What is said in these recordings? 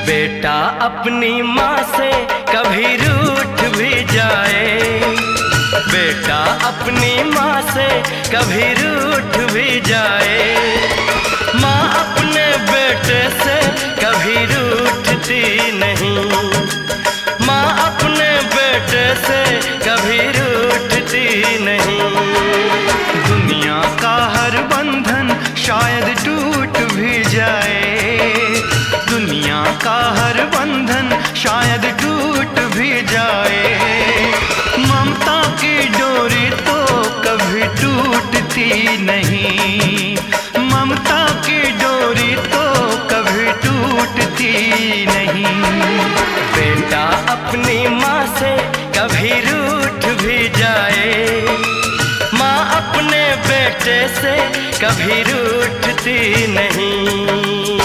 बेटा अपनी माँ से कभी रूठ भी जाए, बेटा अपनी माँ से कभी रूठ भी जाए, माँ अपने बेटे से कभी रूठती नहीं, माँ अपने बेटे से कभी रूठती नहीं। दुनिया का हर बंधन शायद टूट भी जाए, दुनिया का हर बंधन शायद टूट भी जाए, ममता की डोरी तो कभी टूटती नहीं, ममता की डोरी तो कभी टूटती नहीं। बेटा अपनी माँ से कभी रूठ भी जाए, माँ अपने बेटे से कभी रूठती नहीं।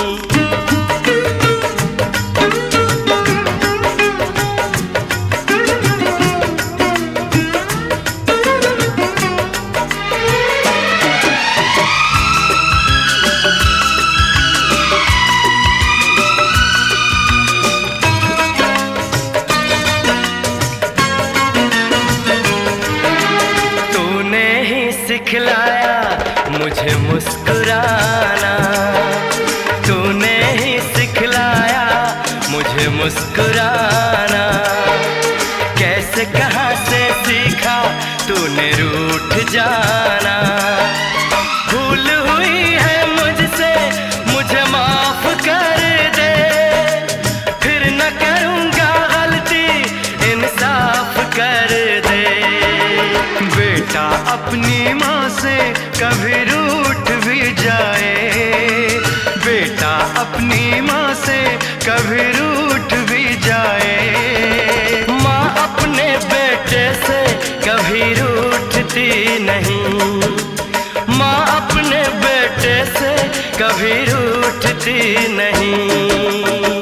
सिखलाया मुझे मुस्कुराना, तूने ही सिखलाया मुझे मुस्कुराना, कैसे कहाँ से सीखा तूने रूठ जाना। भूल हुई है मुझसे मुझे माफ कर दे, फिर न करूँगा गलती इंसाफ कर दे। बेटा अपनी माँ से कभी रूठ भी जाए, बेटा अपनी माँ से कभी रूठ भी जाए, माँ अपने बेटे से कभी रूठती नहीं, माँ अपने बेटे से कभी रूठती नहीं।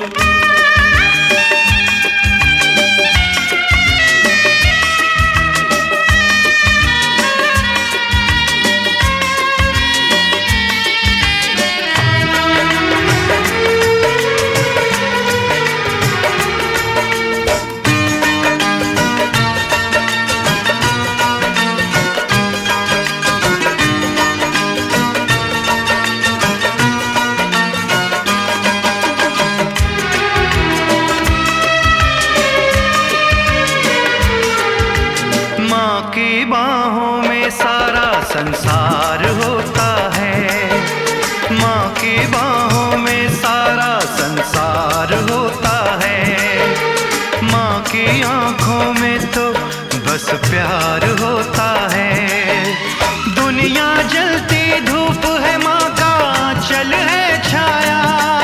की बाहों में सारा संसार होता है, माँ की बाहों में सारा संसार होता है, माँ की आँखों में तो बस प्यार होता है। दुनिया जलती धूप है, माँ का चल है छाया,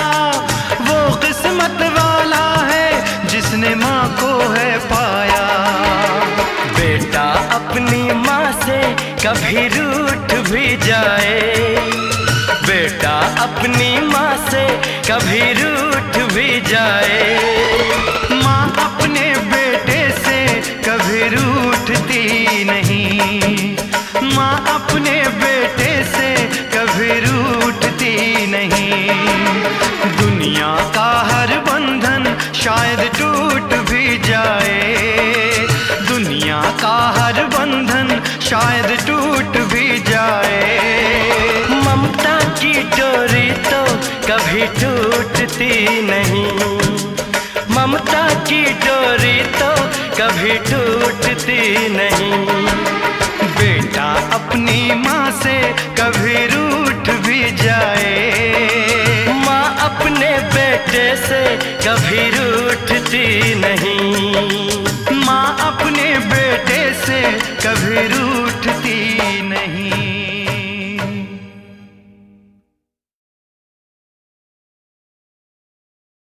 वो किस्मत वाला है जिसने माँ को है पाया। बेटा अपनी माँ से कभी रूठ भी जाए, बेटा अपनी माँ से कभी रूठ भी जाए, माँ अपने बेटे से कभी रूठती नहीं, माँ अपने बेटे से कभी रूठती नहीं। दुनिया का हर बंधन शायद टूट भी जाए, दुनिया का हर बंधन शायद टूट भी जाए, ममता की डोरी तो कभी टूटती नहीं, ममता की डोरी तो कभी टूटती नहीं। बेटा अपनी माँ से कभी रूठ भी जाए, माँ अपने बेटे से कभी रूठती नहीं, माँ अपने बेटे से कभी रूठती नहीं।